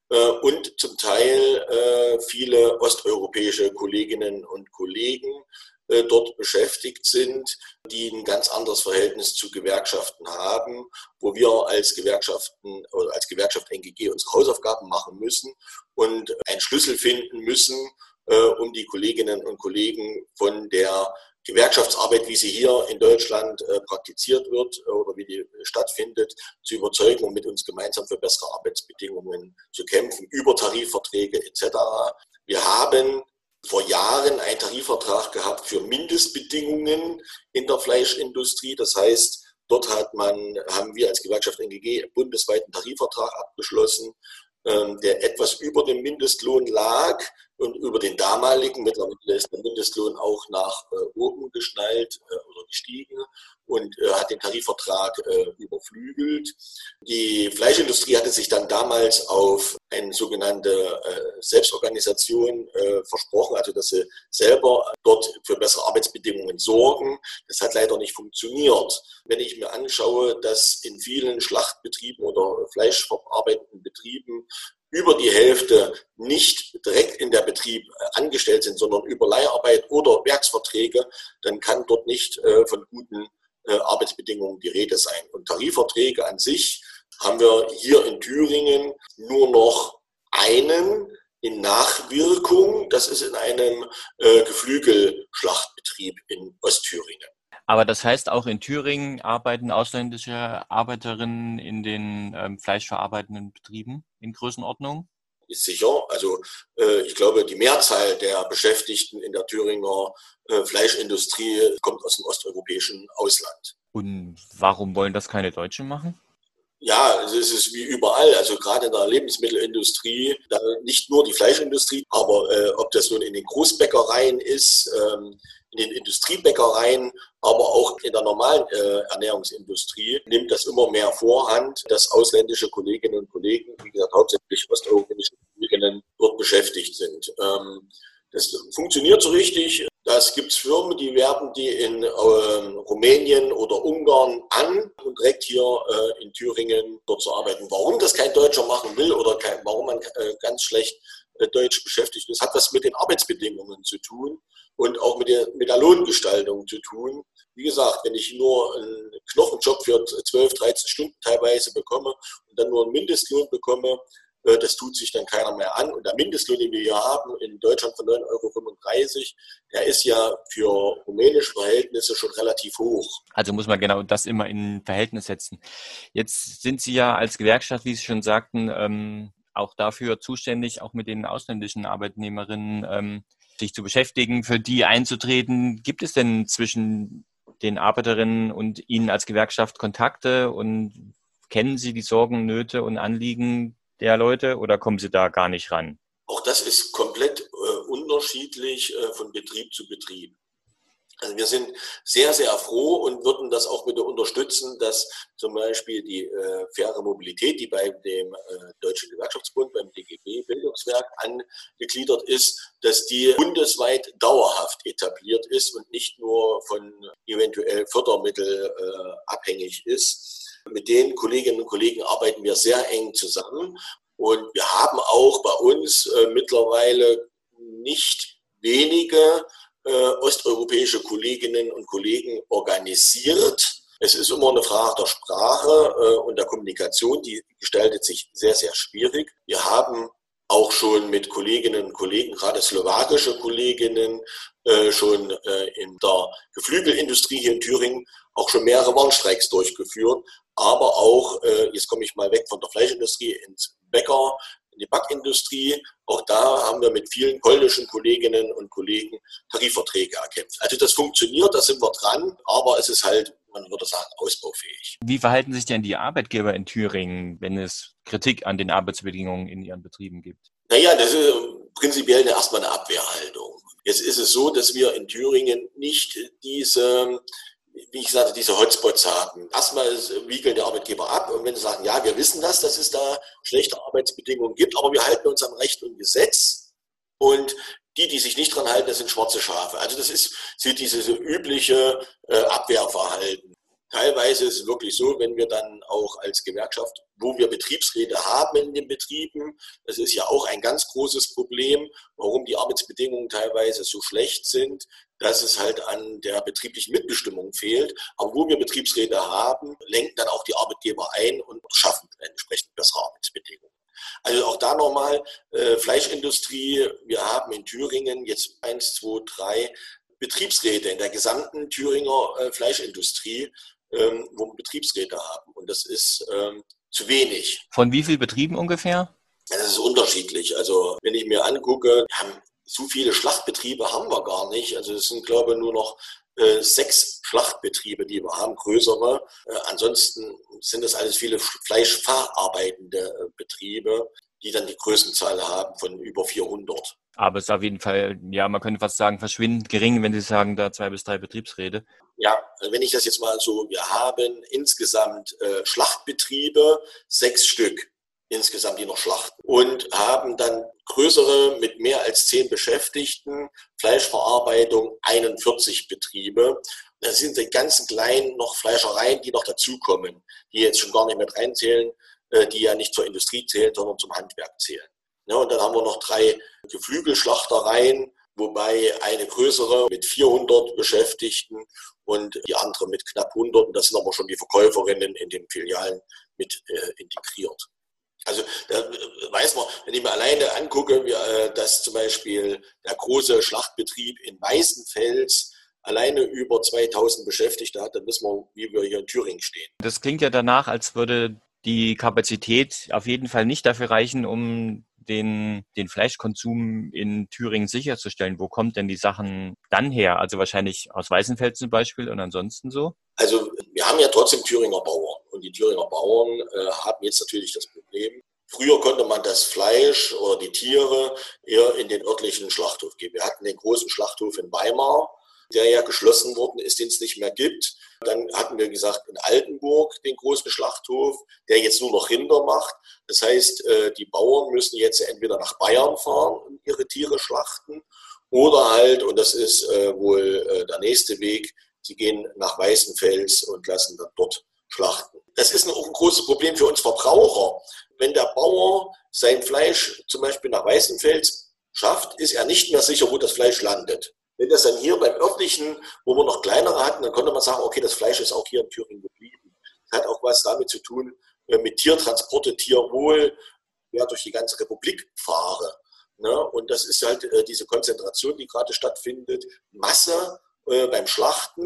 Und zum Teil äh, viele osteuropäische Kolleginnen und Kollegen äh, dort beschäftigt sind, die ein ganz anderes Verhältnis zu Gewerkschaften haben, wo wir als Gewerkschaften oder als Gewerkschaft N G G unsere Hausaufgaben machen müssen und einen Schlüssel finden müssen, äh, um die Kolleginnen und Kollegen von der Gewerkschaftsarbeit, wie sie hier in Deutschland äh, praktiziert wird äh, oder wie die stattfindet, zu überzeugen und mit uns gemeinsam für bessere Arbeitsbedingungen zu kämpfen, über Tarifverträge et cetera. Wir haben vor Jahren einen Tarifvertrag gehabt für Mindestbedingungen in der Fleischindustrie. Das heißt, dort hat man, haben wir als Gewerkschaft N G G bundesweit einen Tarifvertrag abgeschlossen, ähm, der etwas über dem Mindestlohn lag. Und über den damaligen, mittlerweile ist der Mindestlohn auch nach äh, oben geschnallt äh, oder gestiegen und äh, hat den Tarifvertrag äh, überflügelt. Die Fleischindustrie hatte sich dann damals auf eine sogenannte äh, Selbstorganisation äh, versprochen, also dass sie selber dort für bessere Arbeitsbedingungen sorgen. Das hat leider nicht funktioniert. Wenn ich mir anschaue, dass in vielen Schlachtbetrieben oder fleischverarbeitenden Betrieben über die Hälfte nicht direkt in der Betrieb angestellt sind, sondern über Leiharbeit oder Werksverträge, dann kann dort nicht äh, von guten äh, Arbeitsbedingungen die Rede sein. Und Tarifverträge an sich haben wir hier in Thüringen nur noch einen in Nachwirkung. Das ist in einem äh, Geflügelschlachtbetrieb in Ostthüringen. Aber das heißt, auch in Thüringen arbeiten ausländische Arbeiterinnen in den ähm, fleischverarbeitenden Betrieben in Größenordnung? Ist sicher. Also äh, ich glaube, die Mehrzahl der Beschäftigten in der Thüringer äh, Fleischindustrie kommt aus dem osteuropäischen Ausland. Und warum wollen das keine Deutschen machen? Ja, es ist wie überall, also gerade in der Lebensmittelindustrie, nicht nur die Fleischindustrie, aber äh, ob das nun in den Großbäckereien ist, ähm, in den Industriebäckereien, aber auch in der normalen äh, Ernährungsindustrie nimmt das immer mehr Vorhand, dass ausländische Kolleginnen und Kollegen, wie gesagt hauptsächlich osteuropäische Kolleginnen, dort beschäftigt sind. Ähm, das funktioniert so richtig. Das gibt es Firmen, die werben die in äh, Rumänien oder Ungarn an und direkt hier äh, in Thüringen dort zu arbeiten. Warum das kein Deutscher machen will oder kein, warum man äh, ganz schlecht äh, deutsch beschäftigt ist, hat was mit den Arbeitsbedingungen zu tun und auch mit der, mit der Lohngestaltung zu tun. Wie gesagt, wenn ich nur einen Knochenjob für zwölf, dreizehn Stunden teilweise bekomme und dann nur einen Mindestlohn bekomme, das tut sich dann keiner mehr an. Und der Mindestlohn, den wir hier haben, in Deutschland von neun Euro fünfunddreißig, der ist ja für rumänische Verhältnisse schon relativ hoch. Also muss man genau das immer in Verhältnis setzen. Jetzt sind Sie ja als Gewerkschaft, wie Sie schon sagten, ähm, auch dafür zuständig, auch mit den ausländischen Arbeitnehmerinnen ähm, sich zu beschäftigen, für die einzutreten. Gibt es denn zwischen den Arbeiterinnen und Ihnen als Gewerkschaft Kontakte und kennen Sie die Sorgen, Nöte und Anliegen der Leute oder kommen Sie da gar nicht ran? Auch das ist komplett äh, unterschiedlich äh, von Betrieb zu Betrieb. Also wir sind sehr, sehr froh und würden das auch bitte unterstützen, dass zum Beispiel die äh, faire Mobilität, die bei dem äh, Deutschen Gewerkschaftsbund, beim D G B Bildungswerk angegliedert ist, dass die bundesweit dauerhaft etabliert ist und nicht nur von eventuell Fördermitteln äh, abhängig ist. Mit den Kolleginnen und Kollegen arbeiten wir sehr eng zusammen und wir haben auch bei uns äh, mittlerweile nicht wenige Äh, osteuropäische Kolleginnen und Kollegen organisiert. Es ist immer eine Frage der Sprache äh, und der Kommunikation, die gestaltet sich sehr, sehr schwierig. Wir haben auch schon mit Kolleginnen und Kollegen, gerade slowakische Kolleginnen, äh, schon äh, in der Geflügelindustrie hier in Thüringen auch schon mehrere Warnstreiks durchgeführt. Aber auch, äh, jetzt komme ich mal weg von der Fleischindustrie ins Bäcker, in die Backindustrie. Auch da haben wir mit vielen polnischen Kolleginnen und Kollegen Tarifverträge erkämpft. Also das funktioniert, da sind wir dran, aber es ist halt, man würde sagen, ausbaufähig. Wie verhalten sich denn die Arbeitgeber in Thüringen, wenn es Kritik an den Arbeitsbedingungen in ihren Betrieben gibt? Naja, das ist prinzipiell erstmal eine Abwehrhaltung. Jetzt ist es so, dass wir in Thüringen nicht diese, wie ich sagte, diese Hotspots haben. Erstmal wiegeln die Arbeitgeber ab und wenn sie sagen, ja, wir wissen das, dass es da schlechte Arbeitsbedingungen gibt, aber wir halten uns am Recht und Gesetz und die, die sich nicht dran halten, das sind schwarze Schafe. Also das ist so dieses übliche äh, Abwehrverhalten. Teilweise ist es wirklich so, wenn wir dann auch als Gewerkschaft, wo wir Betriebsräte haben in den Betrieben, das ist ja auch ein ganz großes Problem, warum die Arbeitsbedingungen teilweise so schlecht sind, dass es halt an der betrieblichen Mitbestimmung fehlt. Aber wo wir Betriebsräte haben, lenken dann auch die Arbeitgeber ein und schaffen entsprechend bessere Arbeitsbedingungen. Also auch da nochmal, äh, Fleischindustrie, wir haben in Thüringen jetzt eins, zwei, drei Betriebsräte in der gesamten Thüringer äh, Fleischindustrie, ähm, wo wir Betriebsräte haben. Und das ist ähm, zu wenig. Von wie vielen Betrieben ungefähr? Das ist unterschiedlich. Also wenn ich mir angucke, wir haben so viele Schlachtbetriebe haben wir gar nicht. Also es sind, glaube ich, nur noch äh, sechs Schlachtbetriebe, die wir haben, größere. Äh, ansonsten sind das alles viele fleischverarbeitende äh, Betriebe, die dann die Größenzahl haben von über vierhundert. Aber es ist auf jeden Fall, ja, man könnte fast sagen, verschwindend gering, wenn Sie sagen, da zwei bis drei Betriebsräte. Ja, wenn ich das jetzt mal so, wir haben insgesamt äh, Schlachtbetriebe, sechs Stück insgesamt, die noch schlachten und haben dann größere mit mehr als zehn Beschäftigten, Fleischverarbeitung einundvierzig Betriebe. Das sind die ganzen kleinen noch Fleischereien, die noch dazukommen, die jetzt schon gar nicht mehr reinzählen, äh, die ja nicht zur Industrie zählen, sondern zum Handwerk zählen. Ja, und dann haben wir noch drei Geflügelschlachtereien, wobei eine größere mit vierhundert Beschäftigten und die andere mit knapp hundert. Und das sind aber schon die Verkäuferinnen in den Filialen mit äh, integriert. Also da weiß man, wenn ich mir alleine angucke, wie, äh, dass zum Beispiel der große Schlachtbetrieb in Weißenfels alleine über zweitausend Beschäftigte hat, dann wissen wir, wie wir hier in Thüringen stehen. Das klingt ja danach, als würde die Kapazität auf jeden Fall nicht dafür reichen, um den, den Fleischkonsum in Thüringen sicherzustellen. Wo kommt denn die Sachen dann her? Also wahrscheinlich aus Weißenfels zum Beispiel und ansonsten so? Also wir haben ja trotzdem Thüringer Bauern und die Thüringer Bauern äh, haben jetzt natürlich das Problem. Früher konnte man das Fleisch oder die Tiere eher in den örtlichen Schlachthof geben. Wir hatten den großen Schlachthof in Weimar, der ja geschlossen worden ist, den es nicht mehr gibt. Dann hatten wir gesagt, in Altenburg den großen Schlachthof, der jetzt nur noch Rinder macht. Das heißt, die Bauern müssen jetzt entweder nach Bayern fahren und ihre Tiere schlachten oder halt, und das ist wohl der nächste Weg, sie gehen nach Weißenfels und lassen dann dort schlachten. Das ist auch ein großes Problem für uns Verbraucher. Wenn der Bauer sein Fleisch zum Beispiel nach Weißenfels schafft, ist er nicht mehr sicher, wo das Fleisch landet. Wenn das dann hier beim örtlichen, wo wir noch kleinere hatten, dann konnte man sagen, okay, das Fleisch ist auch hier in Thüringen geblieben. Das hat auch was damit zu tun, mit Tiertransporte, Tierwohl, ja, durch die ganze Republik fahre. Ne? Und das ist halt diese Konzentration, die gerade stattfindet. Masse äh, beim Schlachten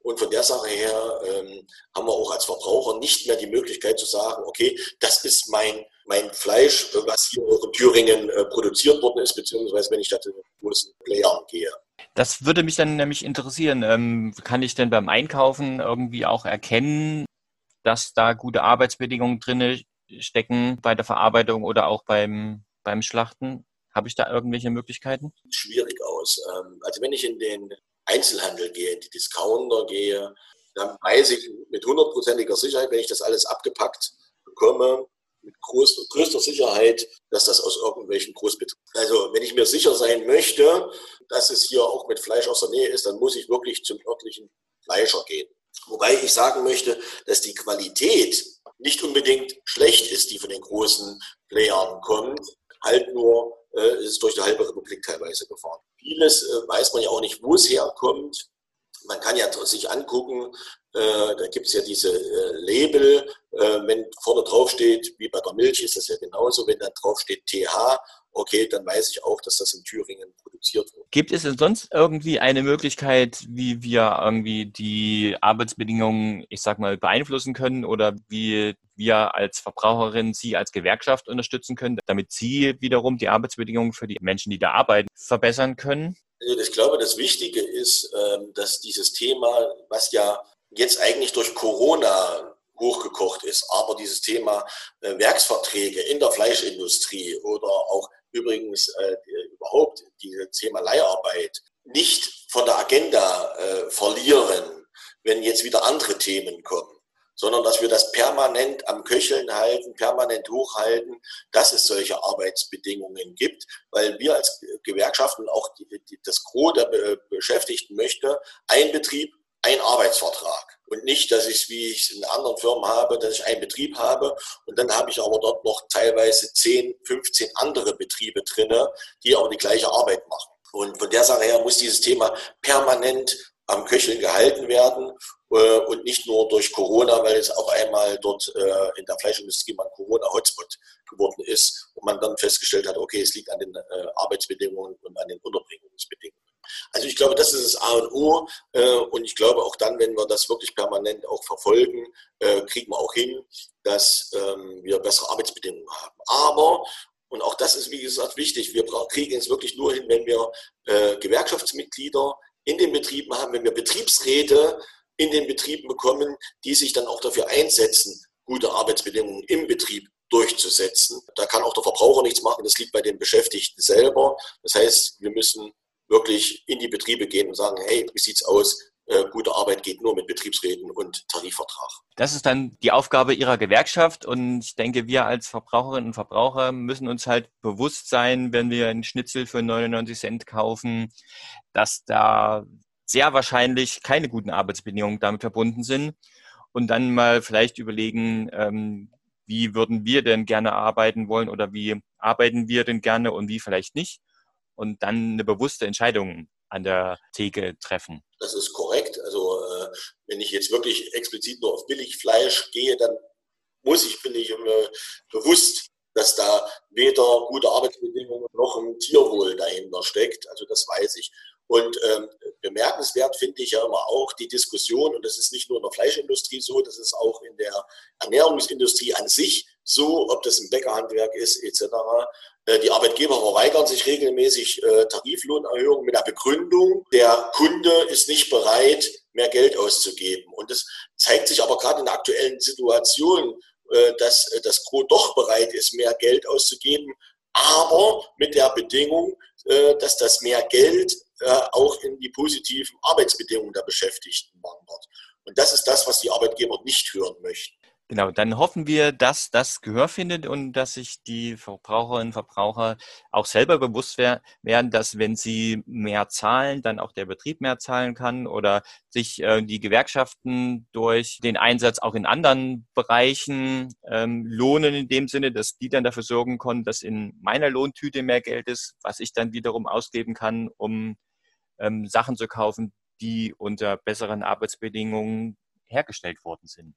Und von der Sache her ähm, haben wir auch als Verbraucher nicht mehr die Möglichkeit zu sagen, okay, das ist mein, mein Fleisch, was hier in Thüringen äh, produziert worden ist, beziehungsweise wenn ich da zu den großen Playern gehe. Das würde mich dann nämlich interessieren. Ähm, kann ich denn beim Einkaufen irgendwie auch erkennen, dass da gute Arbeitsbedingungen drin stecken bei der Verarbeitung oder auch beim, beim Schlachten? Habe ich da irgendwelche Möglichkeiten? Schwierig aus. Also wenn ich in den Einzelhandel gehe, in die Discounter gehe, dann weiß ich mit hundertprozentiger Sicherheit, wenn ich das alles abgepackt bekomme, mit groß, größter Sicherheit, dass das aus irgendwelchen Großbetrieben. Also wenn ich mir sicher sein möchte, dass es hier auch mit Fleisch aus der Nähe ist, dann muss ich wirklich zum örtlichen Fleischer gehen. Wobei ich sagen möchte, dass die Qualität nicht unbedingt schlecht ist, die von den großen Playern kommt, halt nur äh, ist durch die halbe Republik teilweise gefahren. Vieles äh, weiß man ja auch nicht, wo es herkommt. Man kann ja sich angucken, äh, da gibt es ja diese äh, Label, äh, wenn vorne drauf steht, wie bei der Milch ist das ja genauso, wenn dann drauf steht T H, okay, dann weiß ich auch, dass das in Thüringen produziert wird. Gibt es denn sonst irgendwie eine Möglichkeit, wie wir irgendwie die Arbeitsbedingungen, ich sag mal, beeinflussen können oder wie wir als Verbraucherin Sie als Gewerkschaft unterstützen können, damit Sie wiederum die Arbeitsbedingungen für die Menschen, die da arbeiten, verbessern können? Also ich glaube, das Wichtige ist, dass dieses Thema, was ja jetzt eigentlich durch Corona hochgekocht ist, aber dieses Thema Werksverträge in der Fleischindustrie oder auch übrigens äh, überhaupt dieses Thema Leiharbeit nicht von der Agenda äh, verlieren, wenn jetzt wieder andere Themen kommen, sondern dass wir das permanent am Köcheln halten, permanent hochhalten, dass es solche Arbeitsbedingungen gibt, weil wir als Gewerkschaften auch die, die, das Gros der Be- Beschäftigten möchte, ein Betrieb, ein Arbeitsvertrag. Und nicht, dass ich, wie ich es in anderen Firmen habe, dass ich einen Betrieb habe und dann habe ich aber dort noch teilweise zehn, fünfzehn andere Betriebe drinne, die aber die gleiche Arbeit machen. Und von der Sache her muss dieses Thema permanent am Köcheln gehalten werden äh, und nicht nur durch Corona, weil es auch einmal dort äh, in der Fleischindustrie mal ein Corona-Hotspot geworden ist und man dann festgestellt hat, okay, es liegt an den äh, Arbeitsbedingungen und an den Unterbringungsbedingungen. Also ich glaube, das ist das A und O äh, und ich glaube auch dann, wenn wir das wirklich permanent auch verfolgen, äh, kriegen wir auch hin, dass ähm, wir bessere Arbeitsbedingungen haben. Aber, und auch das ist wie gesagt wichtig, wir kriegen es wirklich nur hin, wenn wir äh, Gewerkschaftsmitglieder in den Betrieben haben, wenn wir Betriebsräte in den Betrieben bekommen, die sich dann auch dafür einsetzen, gute Arbeitsbedingungen im Betrieb durchzusetzen. Da kann auch der Verbraucher nichts machen, das liegt bei den Beschäftigten selber. Das heißt, wir müssen wirklich in die Betriebe gehen und sagen, hey, wie sieht's aus? Äh, gute Arbeit geht nur mit Betriebsräten und Tarifvertrag. Das ist dann die Aufgabe Ihrer Gewerkschaft und ich denke, wir als Verbraucherinnen und Verbraucher müssen uns halt bewusst sein, wenn wir einen Schnitzel für neunundneunzig Cent kaufen, dass da sehr wahrscheinlich keine guten Arbeitsbedingungen damit verbunden sind und dann mal vielleicht überlegen, ähm, wie würden wir denn gerne arbeiten wollen oder wie arbeiten wir denn gerne und wie vielleicht nicht. Und dann eine bewusste Entscheidung an der Theke treffen. Das ist korrekt. Also äh, wenn ich jetzt wirklich explizit nur auf Billigfleisch gehe, dann muss ich, bin ich mir bewusst, dass da weder gute Arbeitsbedingungen noch ein Tierwohl dahinter steckt. Also das weiß ich. Und ähm, bemerkenswert finde ich ja immer auch die Diskussion, und das ist nicht nur in der Fleischindustrie so, das ist auch in der Ernährungsindustrie an sich so, ob das im Bäckerhandwerk ist et cetera. Äh, die Arbeitgeber verweigern sich regelmäßig äh, Tariflohnerhöhungen mit der Begründung, der Kunde ist nicht bereit, mehr Geld auszugeben. Und das zeigt sich aber gerade in der aktuellen Situation, äh, dass äh, das Gros doch bereit ist, mehr Geld auszugeben, aber mit der Bedingung, äh, dass das mehr Geld auch in die positiven Arbeitsbedingungen der Beschäftigten wandert. Und das ist das, was die Arbeitgeber nicht hören möchten. Genau, dann hoffen wir, dass das Gehör findet und dass sich die Verbraucherinnen und Verbraucher auch selber bewusst werden, dass wenn sie mehr zahlen, dann auch der Betrieb mehr zahlen kann oder sich äh, die Gewerkschaften durch den Einsatz auch in anderen Bereichen ähm, lohnen in dem Sinne, dass die dann dafür sorgen können, dass in meiner Lohntüte mehr Geld ist, was ich dann wiederum ausgeben kann, um ähm, Sachen zu kaufen, die unter besseren Arbeitsbedingungen hergestellt worden sind.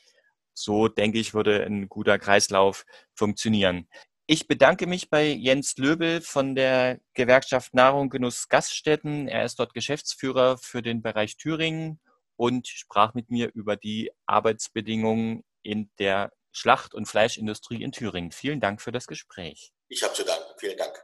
So, denke ich, würde ein guter Kreislauf funktionieren. Ich bedanke mich bei Jens Löbel von der Gewerkschaft Nahrung Genuss Gaststätten. Er ist dort Geschäftsführer für den Bereich Thüringen und sprach mit mir über die Arbeitsbedingungen in der Schlacht- und Fleischindustrie in Thüringen. Vielen Dank für das Gespräch. Ich habe zu danken. Vielen Dank.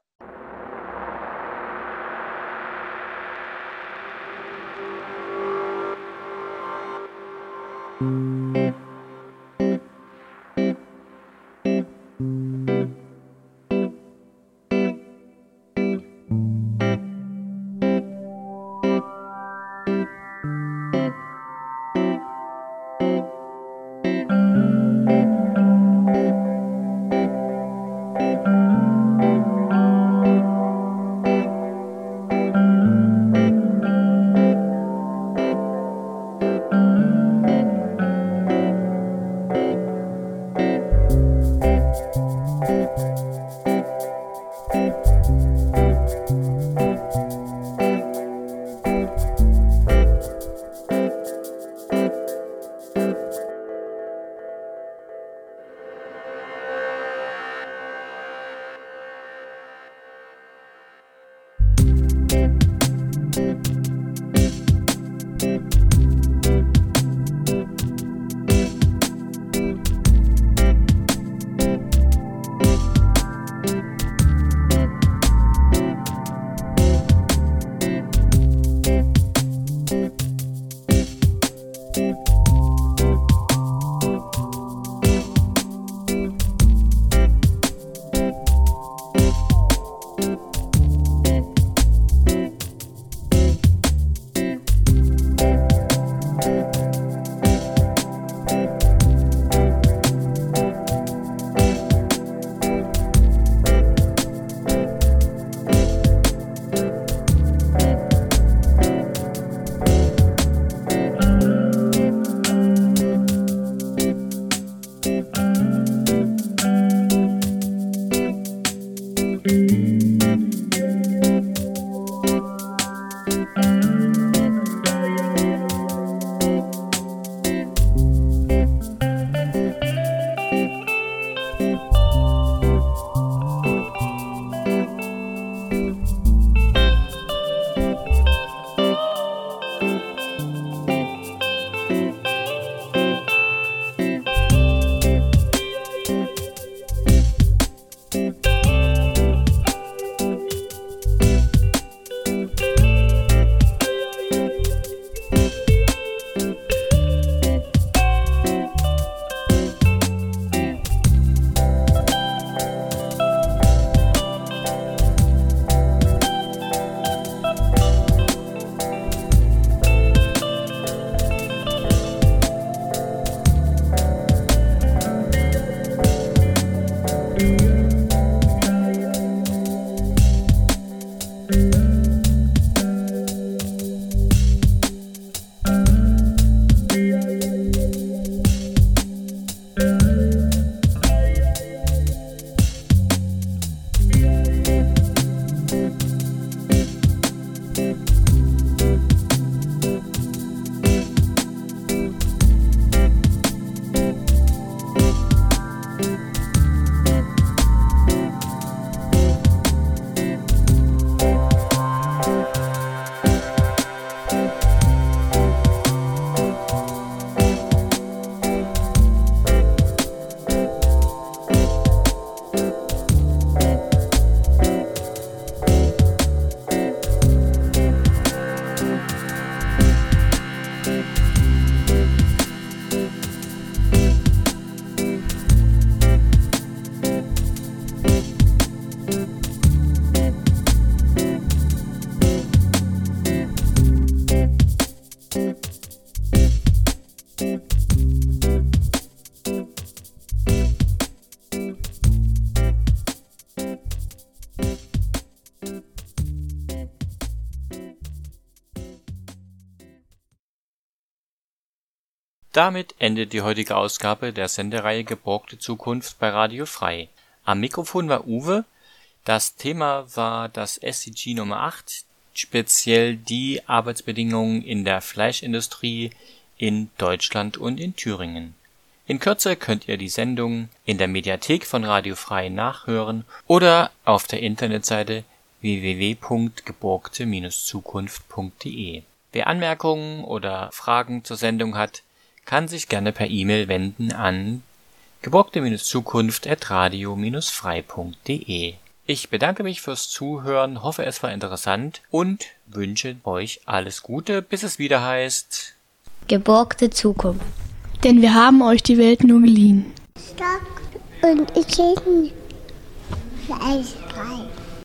Damit endet die heutige Ausgabe der Sendereihe Geborgte Zukunft bei Radio Frei. Am Mikrofon war Uwe. Das Thema war das S D G Nummer acht, speziell die Arbeitsbedingungen in der Fleischindustrie in Deutschland und in Thüringen. In Kürze könnt ihr die Sendung in der Mediathek von Radio Frei nachhören oder auf der Internetseite w w w punkt geborgte Bindestrich zukunft punkt de. Wer Anmerkungen oder Fragen zur Sendung hat, kann sich gerne per E-Mail wenden an geborgte Zukunft at radio frei punkt de. Ich bedanke mich fürs Zuhören, hoffe es war interessant und wünsche euch alles Gute, bis es wieder heißt Geborgte Zukunft. Denn wir haben euch die Welt nur geliehen. Stock und ich bin eisfrei.